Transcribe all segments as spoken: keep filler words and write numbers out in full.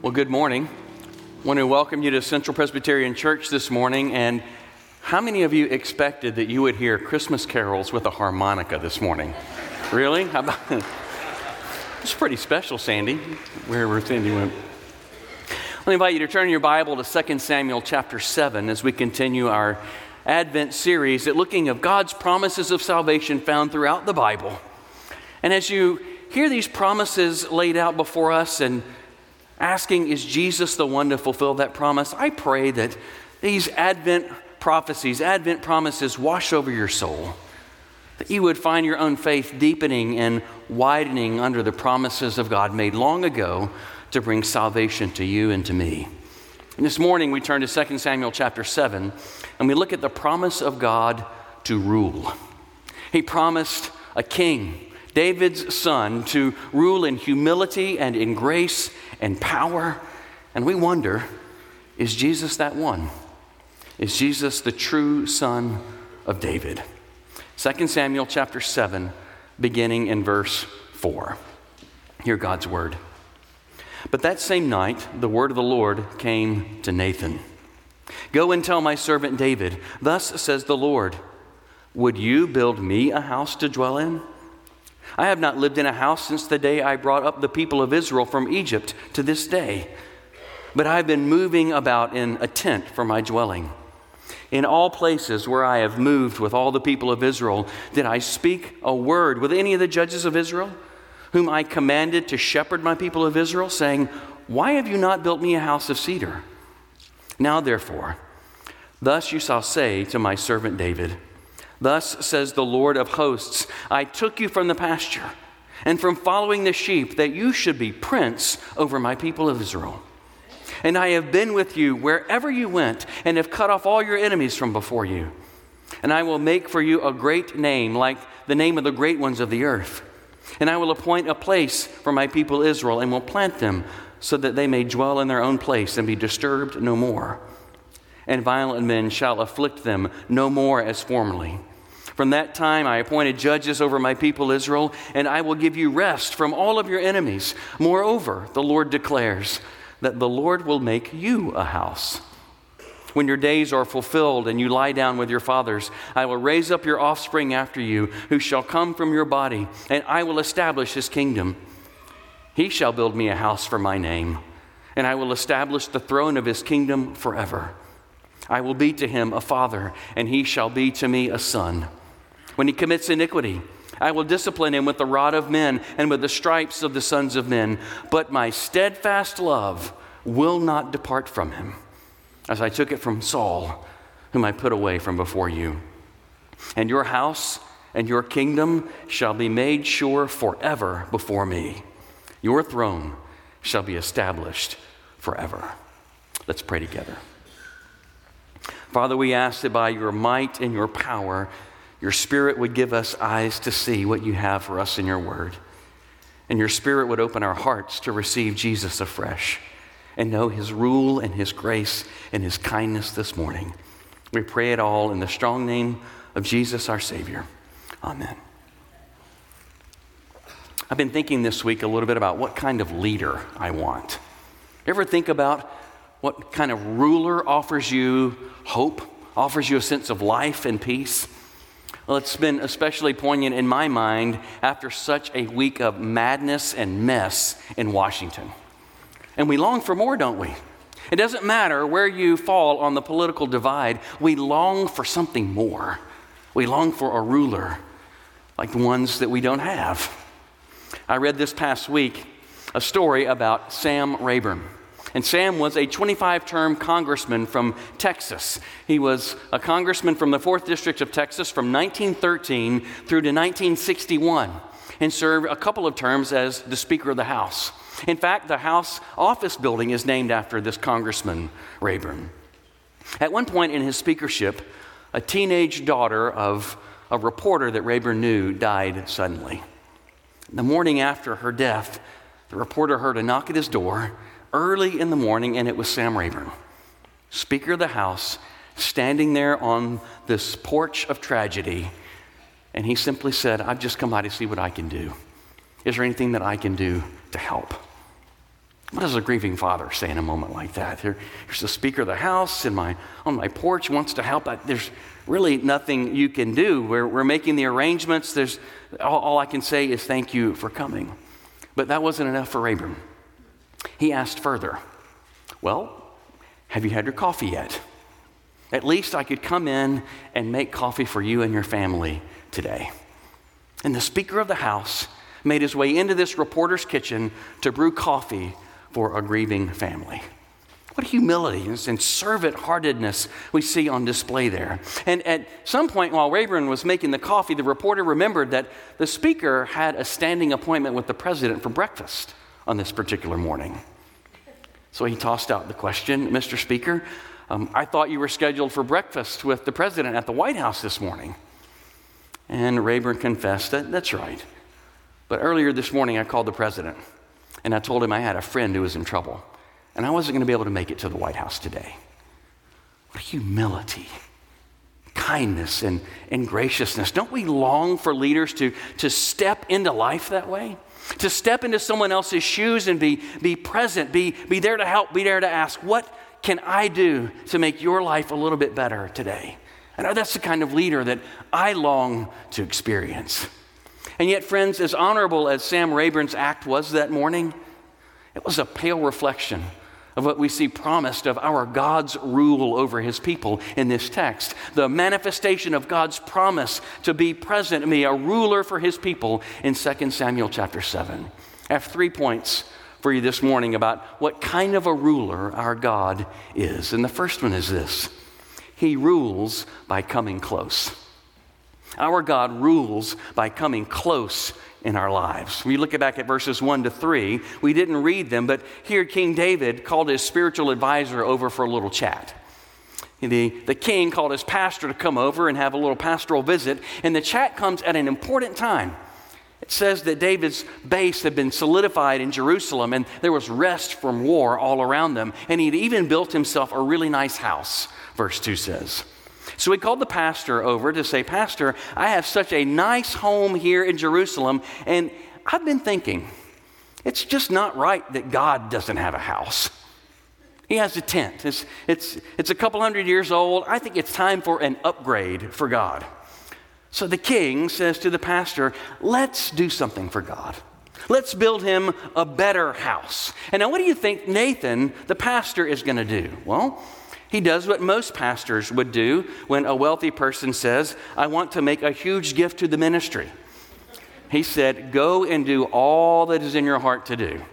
Well, good morning. I want to welcome you to Central Presbyterian Church this morning. And how many of you expected that you would hear Christmas carols with a harmonica this morning? Really? How about it's pretty special, Sandy, wherever Sandy went. Let me invite you to turn your Bible to Second Samuel chapter seven as we continue our Advent series at looking at God's promises of salvation found throughout the Bible. And as you hear these promises laid out before us and asking, is Jesus the one to fulfill that promise? I pray that these Advent prophecies, Advent promises wash over your soul, that you would find your own faith deepening and widening under the promises of God made long ago to bring salvation to you and to me. And this morning we turn to Second Samuel chapter seven and we look at the promise of God to rule. He promised a king, David's son, to rule in humility and in grace and power. And we wonder, is Jesus that one? Is Jesus the true son of David? Second Samuel chapter seven, beginning in verse four. Hear God's word. But that same night, the word of the Lord came to Nathan. Go and tell my servant David, thus says the Lord, would you build me a house to dwell in? I have not lived in a house since the day I brought up the people of Israel from Egypt to this day, but I have been moving about in a tent for my dwelling. In all places where I have moved with all the people of Israel, did I speak a word with any of the judges of Israel, whom I commanded to shepherd my people of Israel, saying, why have you not built me a house of cedar? Now therefore, thus you shall say to my servant David, thus says the Lord of hosts, I took you from the pasture and from following the sheep that you should be prince over my people of Israel. And I have been with you wherever you went and have cut off all your enemies from before you. And I will make for you a great name like the name of the great ones of the earth. And I will appoint a place for my people Israel and will plant them so that they may dwell in their own place and be disturbed no more. And violent men shall afflict them no more as formerly. From that time I appointed judges over my people Israel, and I will give you rest from all of your enemies. Moreover, the Lord declares that the Lord will make you a house. When your days are fulfilled and you lie down with your fathers, I will raise up your offspring after you, who shall come from your body, and I will establish his kingdom. He shall build me a house for my name, and I will establish the throne of his kingdom forever. I will be to him a father, and he shall be to me a son. When he commits iniquity, I will discipline him with the rod of men and with the stripes of the sons of men. But my steadfast love will not depart from him, as I took it from Saul, whom I put away from before you. And your house and your kingdom shall be made sure forever before me. Your throne shall be established forever. Let's pray together. Father, we ask that by your might and your power, your Spirit would give us eyes to see what you have for us in your word. And your Spirit would open our hearts to receive Jesus afresh and know his rule and his grace and his kindness this morning. We pray it all in the strong name of Jesus, our Savior. Amen. I've been thinking this week a little bit about what kind of leader I want. You ever think about what kind of ruler offers you hope, offers you a sense of life and peace? Well, it's been especially poignant in my mind after such a week of madness and mess in Washington. And we long for more, don't we? It doesn't matter where you fall on the political divide, we long for something more. We long for a ruler like the ones that we don't have. I read this past week a story about Sam Rayburn. And Sam was a twenty-five term congressman from Texas. He was a congressman from the fourth District of Texas from nineteen thirteen through to nineteen sixty-one and served a couple of terms as the Speaker of the House. In fact, the House office building is named after this Congressman Rayburn. At one point in his speakership, a teenage daughter of a reporter that Rayburn knew died suddenly. The morning after her death, the reporter heard a knock at his door early in the morning, and it was Sam Rayburn, Speaker of the House, standing there on this porch of tragedy. And he simply said, I've just come by to see what I can do. Is there anything that I can do to help? What does a grieving father say in a moment like that? Here, here's the Speaker of the House in my, on my porch, wants to help. I, there's really nothing you can do. We're, we're making the arrangements. There's all, all I can say is thank you for coming. But that wasn't enough for Abram. He asked further, well, have you had your coffee yet? At least I could come in and make coffee for you and your family today. And the Speaker of the House made his way into this reporter's kitchen to brew coffee for a grieving family. What humility and servant-heartedness we see on display there. And at some point while Abram was making the coffee, the reporter remembered that the speaker had a standing appointment with the president for breakfast on this particular morning. So he tossed out the question, Mister Speaker, um, I thought you were scheduled for breakfast with the president at the White House this morning. And Abram confessed that that's right. But earlier this morning I called the president and I told him I had a friend who was in trouble. And I wasn't going to be able to make it to the White House today. What humility, kindness, and, and graciousness. Don't we long for leaders to, to step into life that way? To step into someone else's shoes and be, be present, be, be there to help, be there to ask, what can I do to make your life a little bit better today? I know that's the kind of leader that I long to experience. And yet, friends, as honorable as Sam Rayburn's act was that morning, it was a pale reflection of what we see promised of our God's rule over his people in this text. The manifestation of God's promise to be present and be a ruler for his people in Second Samuel chapter seven. I have three points for you this morning about what kind of a ruler our God is. And the first one is this: he rules by coming close. Our God rules by coming close in our lives. We look back at verses one to three. We didn't read them, but here King David called his spiritual advisor over for a little chat. The, the king called his pastor to come over and have a little pastoral visit, and the chat comes at an important time. It says that David's base had been solidified in Jerusalem, and there was rest from war all around them, and he'd even built himself a really nice house, verse two says. So he called the pastor over to say, Pastor, I have such a nice home here in Jerusalem, and I've been thinking, it's just not right that God doesn't have a house. He has a tent. It's, it's, it's a couple hundred years old. I think it's time for an upgrade for God. So the king says to the pastor, let's do something for God. Let's build him a better house. And now what do you think Nathan, the pastor, is going to do? Well, he does what most pastors would do when a wealthy person says, I want to make a huge gift to the ministry. He said, go and do all that is in your heart to do.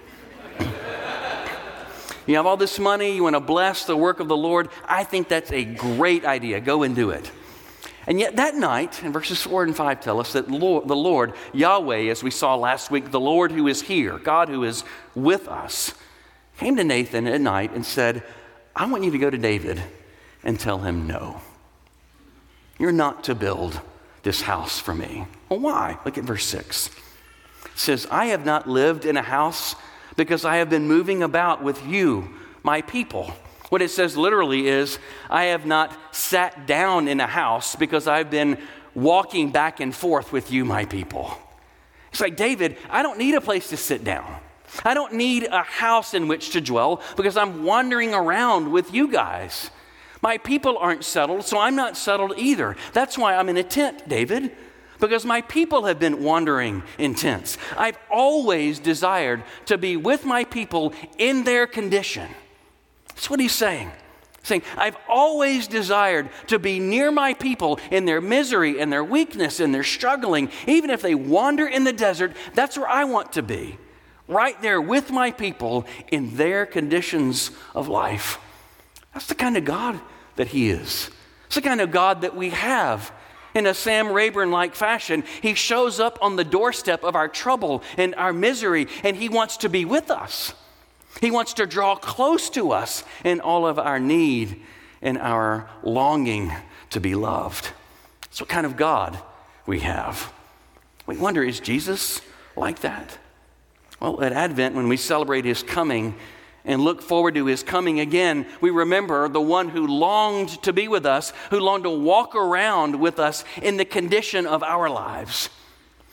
You have all this money, you want to bless the work of the Lord. I think that's a great idea. Go and do it. And yet that night, and verses four and five tell us that Lord, the Lord, Yahweh, as we saw last week, the Lord who is here, God who is with us, came to Nathan at night and said, I want you to go to David and tell him no. You're not to build this house for me. Well, why? Look at verse six. It says, I have not lived in a house because I have been moving about with you, my people. What it says literally is, I have not sat down in a house because I've been walking back and forth with you, my people. It's like, David, I don't need a place to sit down. I don't need a house in which to dwell because I'm wandering around with you guys. My people aren't settled, so I'm not settled either. That's why I'm in a tent, David, because my people have been wandering in tents. I've always desired to be with my people in their condition. That's what he's saying. He's saying, I've always desired to be near my people in their misery and their weakness and their struggling. Even if they wander in the desert, that's where I want to be. Right there with my people in their conditions of life. That's the kind of God that he is. It's the kind of God that we have. In a Sam Rayburn-like fashion, he shows up on the doorstep of our trouble and our misery, and he wants to be with us. He wants to draw close to us in all of our need and our longing to be loved. That's what kind of God we have. We wonder, is Jesus like that? Well, at Advent, when we celebrate his coming and look forward to his coming again, we remember the one who longed to be with us, who longed to walk around with us in the condition of our lives.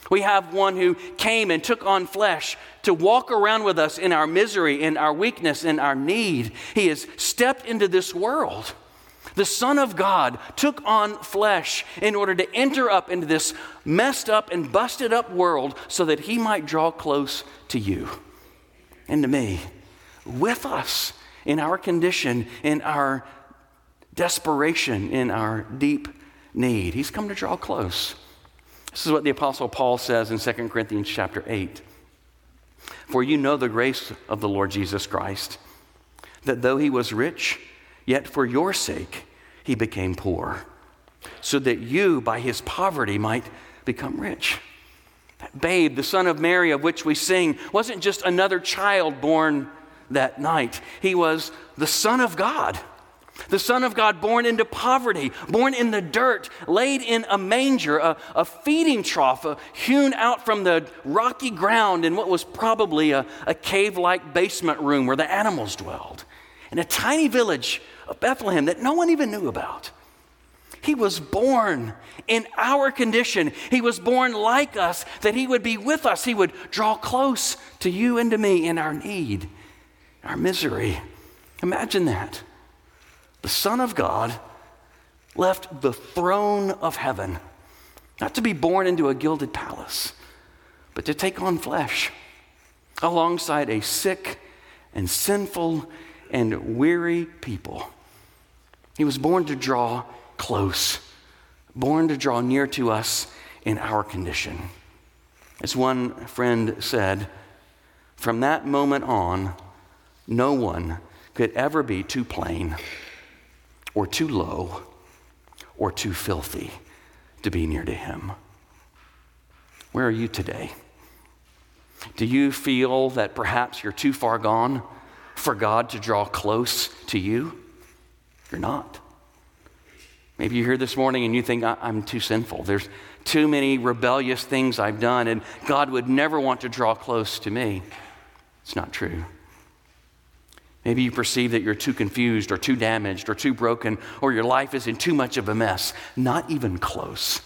We have one who came and took on flesh to walk around with us in our misery, in our weakness, in our need. He has stepped into this world. The Son of God took on flesh in order to enter up into this messed up and busted up world so that he might draw close to you and to me, with us in our condition, in our desperation, in our deep need. He's come to draw close. This is what the Apostle Paul says in Second Corinthians chapter eight. For you know the grace of the Lord Jesus Christ, that though he was rich, yet for your sake he became poor, so that you by his poverty might become rich. That babe, the son of Mary of which we sing, wasn't just another child born that night. He was the Son of God. The Son of God born into poverty, born in the dirt, laid in a manger, a, a feeding trough, uh, hewn out from the rocky ground in what was probably a, a cave-like basement room where the animals dwelled, in a tiny village of Bethlehem that no one even knew about. He was born in our condition. He was born like us, that he would be with us. He would draw close to you and to me in our need, our misery. Imagine that. The Son of God left the throne of heaven, not to be born into a gilded palace, but to take on flesh alongside a sick and sinful and weary people. He was born to draw close, born to draw near to us in our condition. As one friend said, from that moment on, no one could ever be too plain or too low, or too filthy to be near to him. Where are you today? Do you feel that perhaps you're too far gone for God to draw close to you? You're not. Maybe you're here this morning and you think, I'm too sinful. There's too many rebellious things I've done, and God would never want to draw close to me. It's not true. Maybe you perceive that you're too confused or too damaged or too broken, or your life is in too much of a mess. Not even close.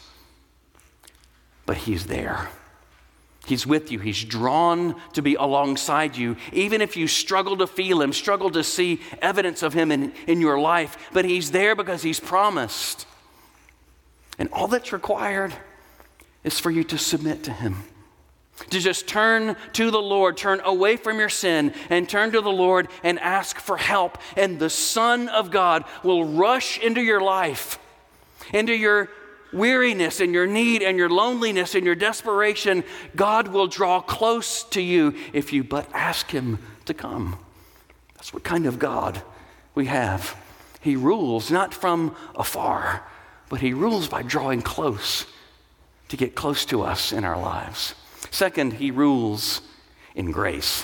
But he's there. He's with you. He's drawn to be alongside you, even if you struggle to feel him, struggle to see evidence of him in, in your life. But he's there because he's promised. And all that's required is for you to submit to him. To just turn to the Lord, turn away from your sin and turn to the Lord and ask for help. And the Son of God will rush into your life, into your weariness and your need and your loneliness and your desperation. God will draw close to you if you but ask him to come. That's what kind of God we have. He rules not from afar, but he rules by drawing close to get close to us in our lives. Second, he rules in grace.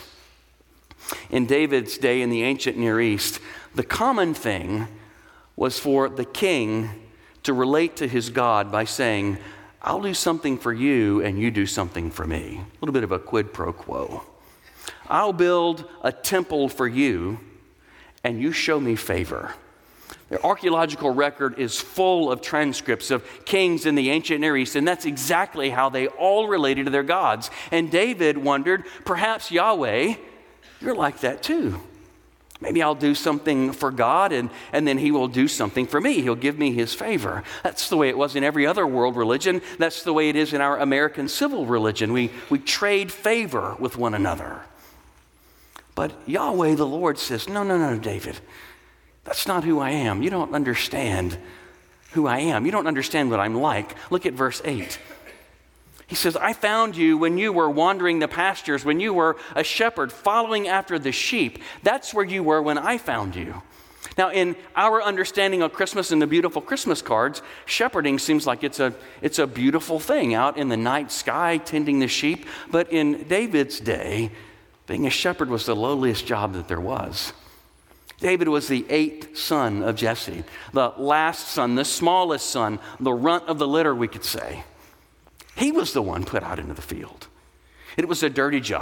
In David's day in the ancient Near East, the common thing was for the king to relate to his God by saying, I'll do something for you and you do something for me. A little bit of a quid pro quo. I'll build a temple for you and you show me favor. The archaeological record is full of transcripts of kings in the ancient Near East, and that's exactly how they all related to their gods. And David wondered, perhaps Yahweh, you're like that too. Maybe I'll do something for God, and, and then he will do something for me. He'll give me his favor. That's the way it was in every other world religion. That's the way it is in our American civil religion. We, we trade favor with one another. But Yahweh, the Lord, says, no, no, no, David. That's not who I am. You don't understand who I am. You don't understand what I'm like. Look at verse eight. He says, I found you when you were wandering the pastures, when you were a shepherd following after the sheep. That's where you were when I found you. Now, in our understanding of Christmas and the beautiful Christmas cards, shepherding seems like it's a, it's a beautiful thing out in the night sky, tending the sheep. But in David's day, being a shepherd was the lowliest job that there was. David was the eighth son of Jesse, the last son, the smallest son, the runt of the litter, we could say. He was the one put out into the field. It was a dirty job.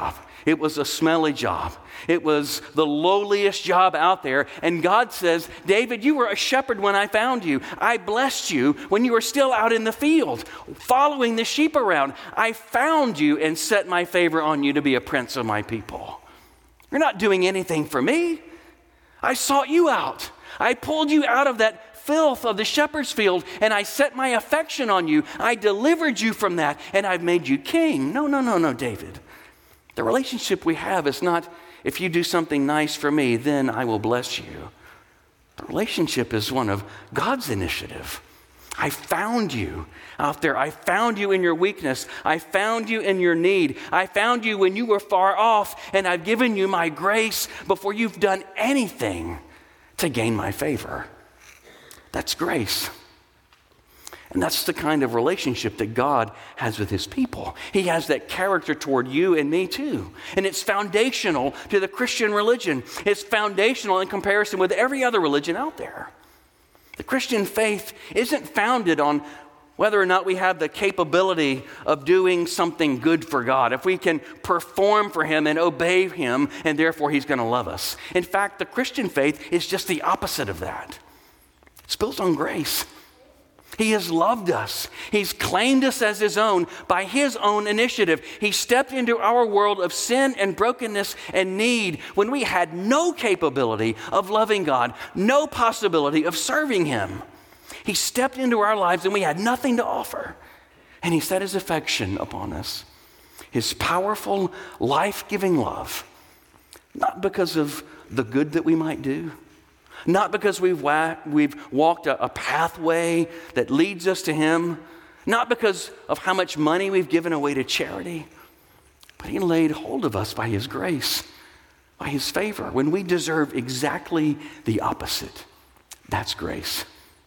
It was a smelly job. It was the lowliest job out there. And God says, David, you were a shepherd when I found you. I blessed you when you were still out in the field, following the sheep around. I found you and set my favor on you to be a prince of my people. You're not doing anything for me. I sought you out. I pulled you out of that filth of the shepherd's field, and I set my affection on you. I delivered you from that, and I've made you king. No, no, no, no, David. The relationship we have is not, if you do something nice for me, then I will bless you. The relationship is one of God's initiative. I found you out there. I found you in your weakness. I found you in your need. I found you when you were far off, and I've given you my grace before you've done anything to gain my favor. That's grace. And that's the kind of relationship that God has with his people. He has that character toward you and me too. And it's foundational to the Christian religion. It's foundational in comparison with every other religion out there. The Christian faith isn't founded on whether or not we have the capability of doing something good for God, if we can perform for him and obey him, and therefore he's going to love us. In fact, the Christian faith is just the opposite of that. It's built on grace. He has loved us. He's claimed us as his own by his own initiative. He stepped into our world of sin and brokenness and need when we had no capability of loving God, no possibility of serving him. He stepped into our lives and we had nothing to offer. And he set his affection upon us. His powerful, life-giving love. Not because of the good that we might do. Not because we've, wa- we've walked a, a pathway that leads us to him. Not because of how much money we've given away to charity. But he laid hold of us by his grace, by his favor, when we deserve exactly the opposite. That's grace.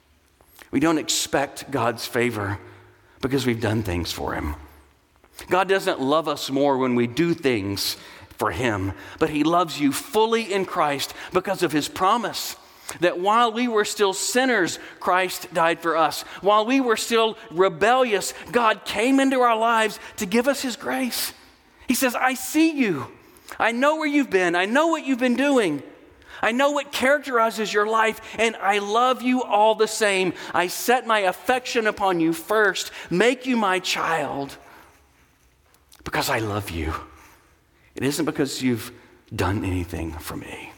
We don't expect God's favor because we've done things for him. God doesn't love us more when we do things for him, but he loves you fully in Christ because of his promise that while we were still sinners, Christ died for us. While we were still rebellious, God came into our lives to give us his grace. He says, I see you. I know where you've been. I know what you've been doing. I know what characterizes your life, and I love you all the same. I set my affection upon you first, make you my child, because I love you. It isn't because you've done anything for me.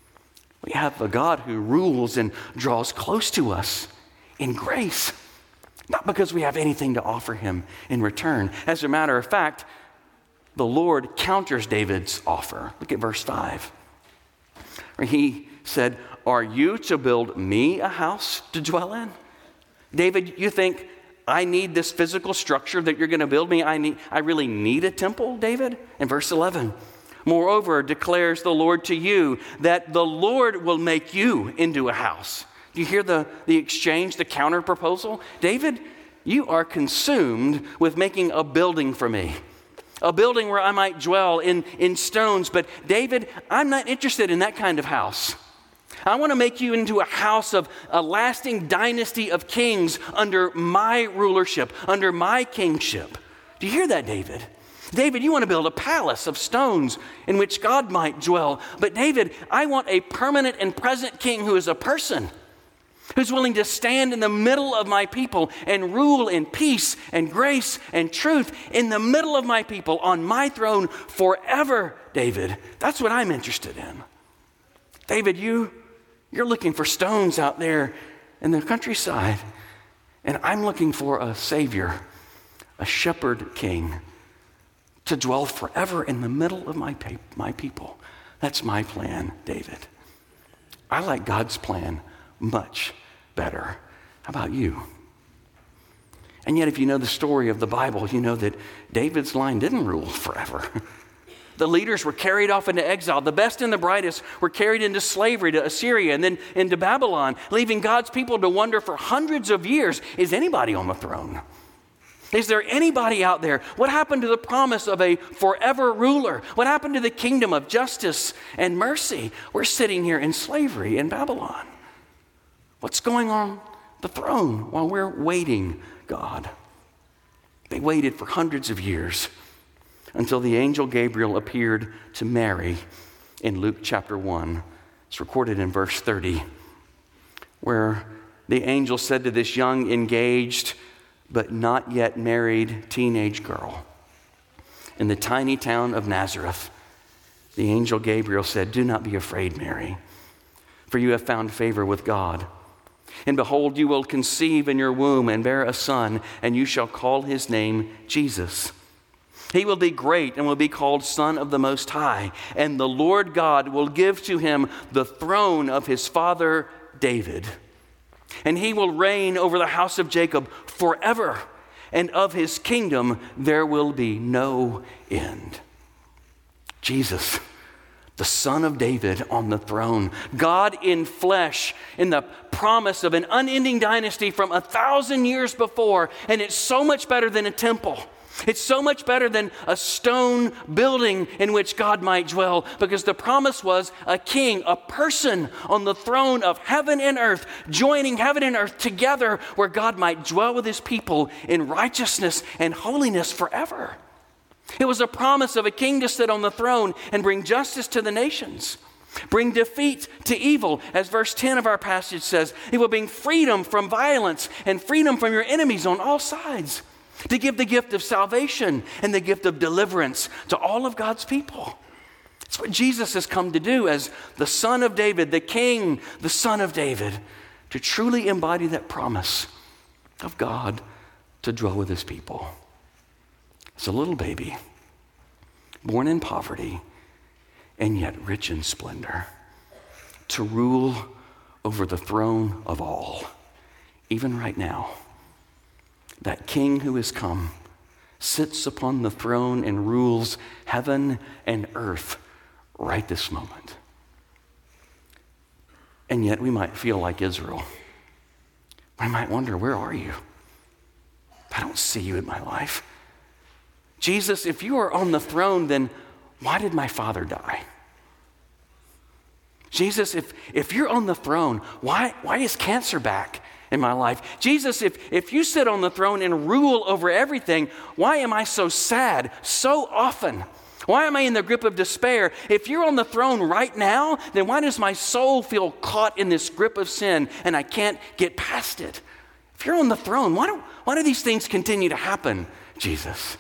We have a God who rules and draws close to us in grace, not because we have anything to offer him in return. As a matter of fact, the Lord counters David's offer. Look at verse five. Where he said, are you to build me a house to dwell in? David, you think I need this physical structure that you're going to build me? I need, I really need a temple, David? In verse eleven, moreover, declares the Lord to you that the Lord will make you into a house. Do you hear the, the exchange, the counter proposal? David, you are consumed with making a building for me. A building where I might dwell in, in stones. But David, I'm not interested in that kind of house. I want to make you into a house of a lasting dynasty of kings under my rulership, under my kingship. Do you hear that, David? David, you want to build a palace of stones in which God might dwell. But David, I want a permanent and present king who is a person, who's willing to stand in the middle of my people and rule in peace and grace and truth in the middle of my people on my throne forever, David. That's what I'm interested in. David, you, you're looking for stones out there in the countryside, and I'm looking for a savior, a shepherd king, to dwell forever in the middle of my, pe- my people. That's my plan, David. I like God's plan much better. How about you? And yet, if you know the story of the Bible, you know that David's line didn't rule forever. The leaders were carried off into exile. The best and the brightest were carried into slavery to Assyria and then into Babylon, leaving God's people to wonder for hundreds of years, is anybody on the throne? Is there anybody out there? What happened to the promise of a forever ruler? What happened to the kingdom of justice and mercy? We're sitting here in slavery in Babylon. What's going on the throne while we're waiting, God? They waited for hundreds of years. until the angel Gabriel appeared to Mary in Luke chapter one. It's recorded in verse thirty, where the angel said to this young, engaged, but not yet married teenage girl in the tiny town of Nazareth, the angel Gabriel said, "Do not be afraid, Mary, for you have found favor with God. And behold, you will conceive in your womb and bear a son, and you shall call his name Jesus. He will be great and will be called Son of the Most High, and the Lord God will give to him the throne of his father David. And he will reign over the house of Jacob forever, and of his kingdom there will be no end." Jesus, the Son of David on the throne, God in flesh, in the promise of an unending dynasty from a thousand years before. And it's so much better than a temple. It's so much better than a stone building in which God might dwell, because the promise was a king, a person on the throne of heaven and earth, joining heaven and earth together, where God might dwell with his people in righteousness and holiness forever. It was a promise of a king to sit on the throne and bring justice to the nations, bring defeat to evil, as verse ten of our passage says. It will bring freedom from violence and freedom from your enemies on all sides, to give the gift of salvation and the gift of deliverance to all of God's people. It's what Jesus has come to do as the Son of David, the King, the Son of David, to truly embody that promise of God to dwell with his people. As a little baby, born in poverty and yet rich in splendor, to rule over the throne of all, even right now. That King who has come sits upon the throne and rules heaven and earth right this moment. And yet we might feel like Israel. We might wonder, where are you? I don't see you in my life. Jesus, if you are on the throne, then why did my father die? Jesus, if, if you're on the throne, why, why is cancer back in my life? Jesus, if, if you sit on the throne and rule over everything, why am I so sad so often? Why am I in the grip of despair? If you're on the throne right now, then why does my soul feel caught in this grip of sin and I can't get past it? If you're on the throne, why do, why do these things continue to happen, Jesus?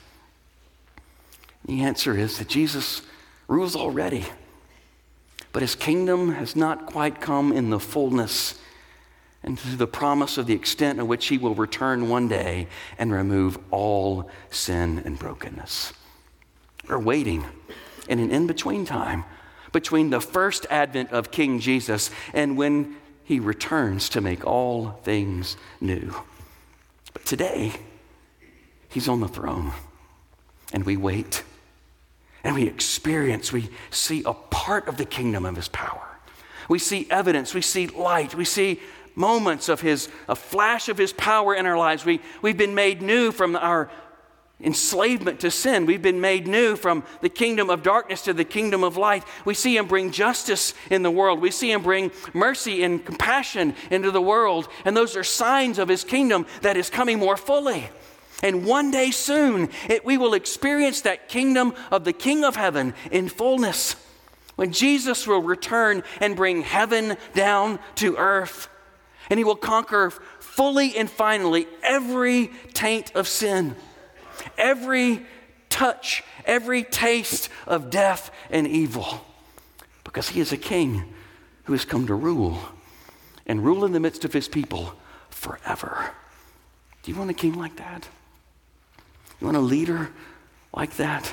The answer is that Jesus rules already, but his kingdom has not quite come in the fullness and to the promise of the extent in which he will return one day and remove all sin and brokenness. We're waiting in an in-between time between the first advent of King Jesus and when he returns to make all things new. But today, he's on the throne, and we wait, and we experience, we see a part of the kingdom of his power. We see evidence, we see light, we see moments of his, a flash of his power in our lives. We, we've been made new from our enslavement to sin. We've been made new from the kingdom of darkness to the kingdom of light. We see him bring justice in the world. We see him bring mercy and compassion into the world. And those are signs of his kingdom that is coming more fully. And one day soon, it, we will experience that kingdom of the King of heaven in fullness, when Jesus will return and bring heaven down to earth. And he will conquer fully and finally every taint of sin, every touch, every taste of death and evil, because he is a king who has come to rule and rule in the midst of his people forever. Do you want a king like that? You want a leader like that?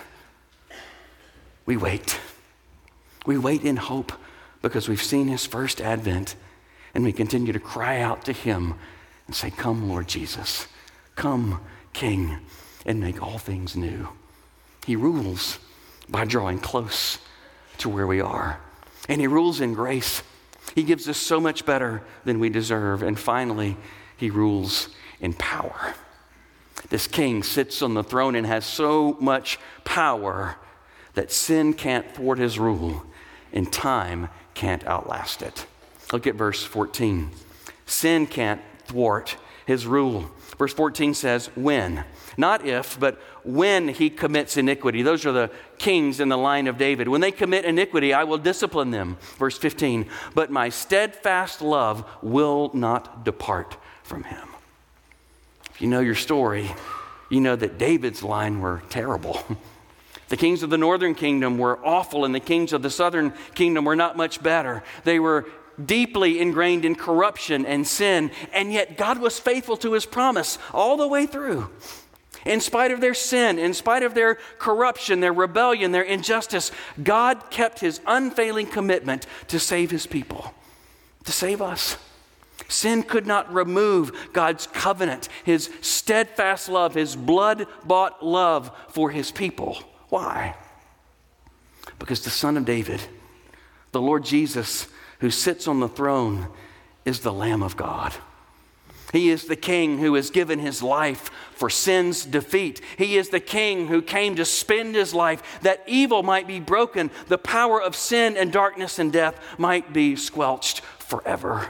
We wait. We wait in hope because we've seen his first advent, and we continue to cry out to him and say, "Come, Lord Jesus. Come, King, and make all things new." He rules by drawing close to where we are. And he rules in grace. He gives us so much better than we deserve. And finally, he rules in power. This king sits on the throne and has so much power that sin can't thwart his rule and time can't outlast it. Look at verse fourteen. Sin can't thwart his rule. Verse fourteen says, when. Not if, but when he commits iniquity. Those are the kings in the line of David. When they commit iniquity, I will discipline them. Verse fifteen, but my steadfast love will not depart from him. If you know your story, you know that David's line were terrible. The kings of the northern kingdom were awful, and the kings of the southern kingdom were not much better. They were deeply ingrained in corruption and sin, and yet God was faithful to his promise all the way through. In spite of their sin, in spite of their corruption, their rebellion, their injustice, God kept his unfailing commitment to save his people, to save us. Sin could not remove God's covenant, his steadfast love, his blood-bought love for his people. Why? Because the Son of David, the Lord Jesus, who sits on the throne, is the Lamb of God. He is the King who has given his life for sin's defeat. He is the King who came to spend his life that evil might be broken, the power of sin and darkness and death might be squelched forever.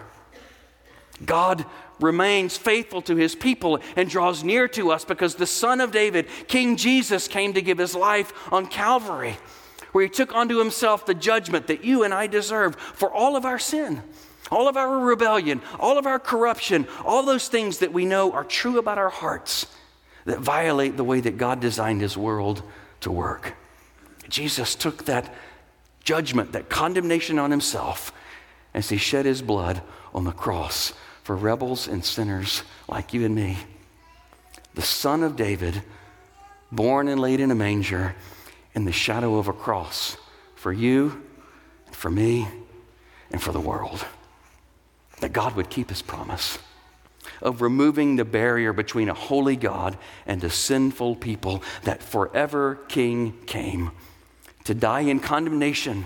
God remains faithful to his people and draws near to us because the Son of David, King Jesus, came to give his life on Calvary, where he took onto himself the judgment that you and I deserve for all of our sin, all of our rebellion, all of our corruption, all those things that we know are true about our hearts that violate the way that God designed his world to work. Jesus took that judgment, that condemnation on himself as he shed his blood on the cross for rebels and sinners like you and me. The Son of David, born and laid in a manger in the shadow of a cross for you, and for me, and for the world. That God would keep his promise of removing the barrier between a holy God and a sinful people. That forever King came to die in condemnation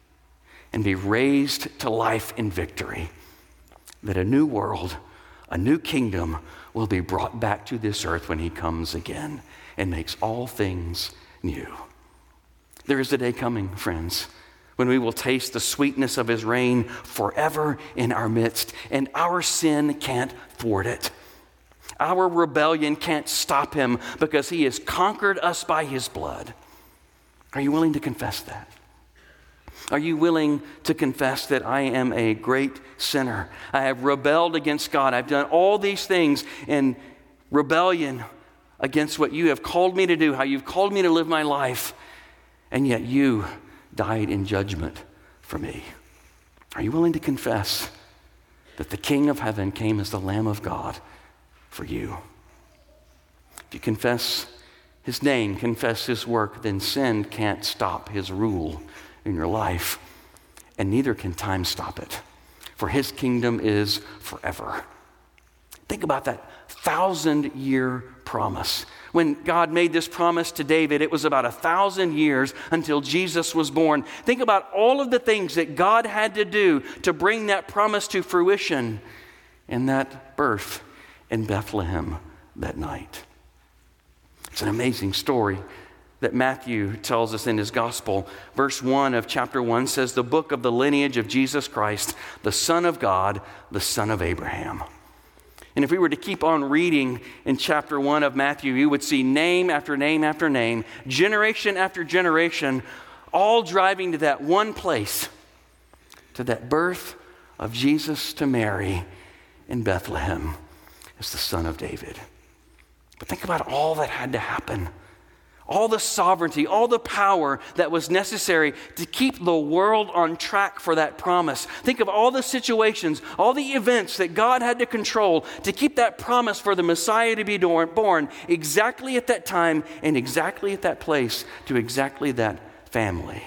and be raised to life in victory. That a new world, a new kingdom will be brought back to this earth when he comes again and makes all things new. There is a day coming, friends, when we will taste the sweetness of his reign forever in our midst, and our sin can't thwart it. Our rebellion can't stop him because he has conquered us by his blood. Are you willing to confess that? Are you willing to confess that I am a great sinner? I have rebelled against God. I've done all these things in rebellion against what you have called me to do, how you've called me to live my life, and yet you died in judgment for me. Are you willing to confess that the King of heaven came as the Lamb of God for you? If you confess his name, confess his work, then sin can't stop his rule in your life, and neither can time stop it, for his kingdom is forever. Think about that thousand-year promise. When God made this promise to David, it was about a thousand years until Jesus was born. Think about all of the things that God had to do to bring that promise to fruition in that birth in Bethlehem that night. It's an amazing story that Matthew tells us in his gospel. Verse one of chapter one says, the book of the lineage of Jesus Christ, the Son of God, the son of Abraham. And if we were to keep on reading in chapter one of Matthew, you would see name after name after name, generation after generation, all driving to that one place, to that birth of Jesus to Mary in Bethlehem as the Son of David. But think about all that had to happen. All the sovereignty, all the power that was necessary to keep the world on track for that promise. Think of all the situations, all the events that God had to control to keep that promise for the Messiah to be born exactly at that time and exactly at that place to exactly that family.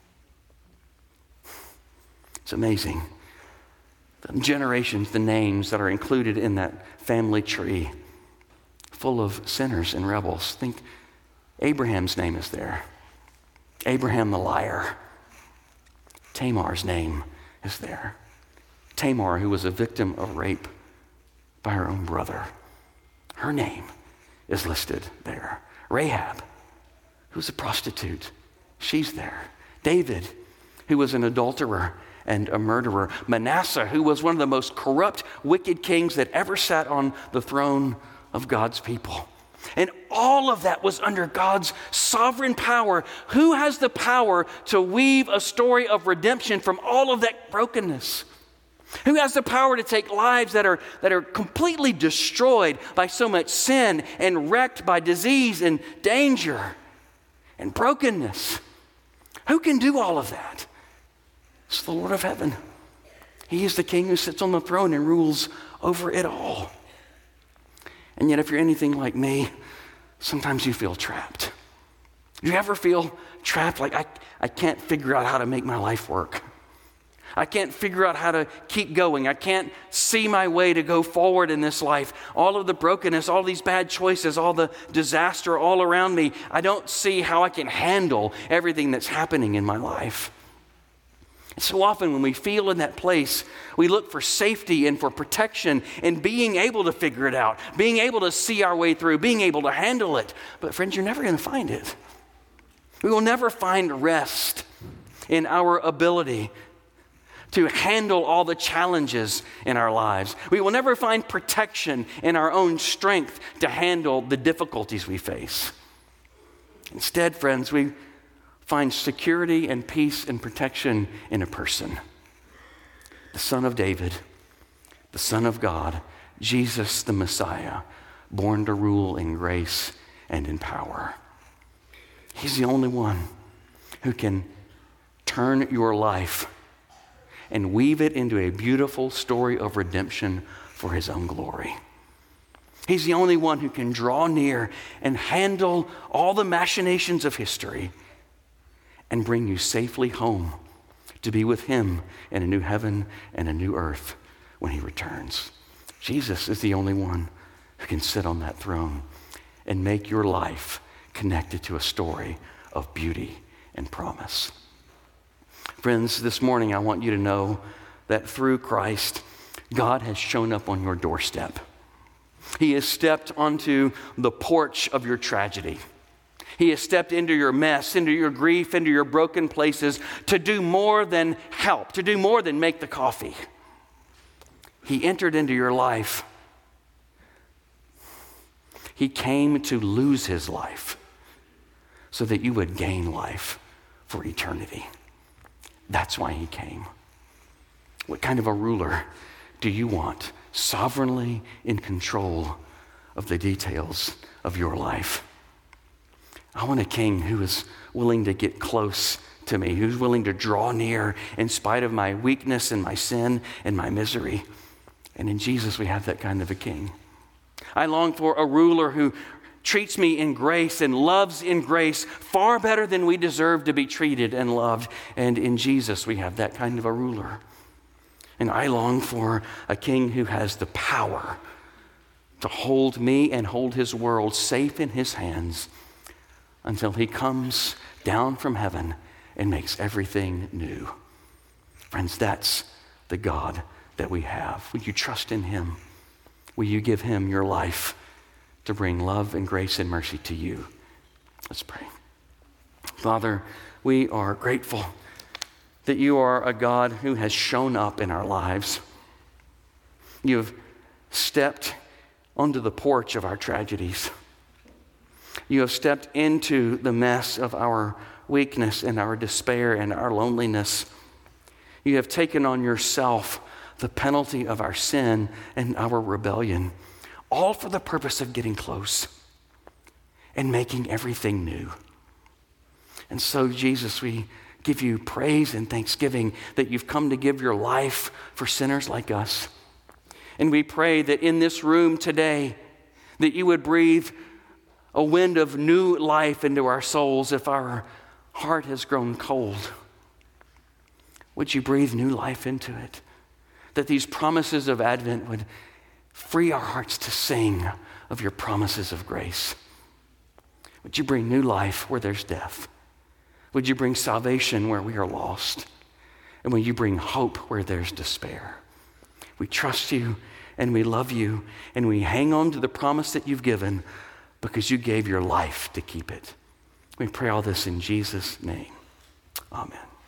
It's amazing. The generations, the names that are included in that family tree, full of sinners and rebels. Think Abraham's name is there. Abraham the liar. Tamar's name is there. Tamar, who was a victim of rape by her own brother. Her name is listed there. Rahab, who's a prostitute. She's there. David, who was an adulterer and a murderer. Manasseh, who was one of the most corrupt, wicked kings that ever sat on the throne of God's people. And all of that was under God's sovereign power. Who has the power to weave a story of redemption from all of that brokenness? Who has the power to take lives that are, that are completely destroyed by so much sin and wrecked by disease and danger and brokenness? Who can do all of that? It's the Lord of heaven. He is the King who sits on the throne and rules over it all. And yet, if you're anything like me, sometimes you feel trapped. Do you ever feel trapped? Like, I, I can't figure out how to make my life work. I can't figure out how to keep going. I can't see my way to go forward in this life. All of the brokenness, all these bad choices, all the disaster all around me, I don't see how I can handle everything that's happening in my life. And so often when we feel in that place, we look for safety and for protection and being able to figure it out, being able to see our way through, being able to handle it. But friends, you're never going to find it. We will never find rest in our ability to handle all the challenges in our lives. We will never find protection in our own strength to handle the difficulties we face. Instead, friends, we find security and peace and protection in a person. The Son of David, the Son of God, Jesus the Messiah, born to rule in grace and in power. He's the only one who can turn your life and weave it into a beautiful story of redemption for his own glory. He's the only one who can draw near and handle all the machinations of history and bring you safely home to be with him in a new heaven and a new earth when he returns. Jesus is the only one who can sit on that throne and make your life connected to a story of beauty and promise. Friends, this morning I want you to know that through Christ, God has shown up on your doorstep. He has stepped onto the porch of your tragedy. He has stepped into your mess, into your grief, into your broken places to do more than help, to do more than make the coffee. He entered into your life. He came to lose his life so that you would gain life for eternity. That's why he came. What kind of a ruler do you want sovereignly in control of the details of your life? I want a king who is willing to get close to me, who's willing to draw near in spite of my weakness and my sin and my misery. And in Jesus, we have that kind of a king. I long for a ruler who treats me in grace and loves in grace far better than we deserve to be treated and loved. And in Jesus, we have that kind of a ruler. And I long for a king who has the power to hold me and hold his world safe in his hands until he comes down from heaven and makes everything new. Friends, that's the God that we have. Will you trust in him? Will you give him your life to bring love and grace and mercy to you? Let's pray. Father, we are grateful that you are a God who has shown up in our lives. You have stepped onto the porch of our tragedies. You have stepped into the mess of our weakness and our despair and our loneliness. You have taken on yourself the penalty of our sin and our rebellion, all for the purpose of getting close and making everything new. And so, Jesus, we give you praise and thanksgiving that you've come to give your life for sinners like us. And we pray that in this room today, that you would breathe a wind of new life into our souls if our heart has grown cold. Would you breathe new life into it? That these promises of Advent would free our hearts to sing of your promises of grace. Would you bring new life where there's death? Would you bring salvation where we are lost? And will you bring hope where there's despair? We trust you and we love you and we hang on to the promise that you've given because you gave your life to keep it. We pray all this in Jesus' name. Amen.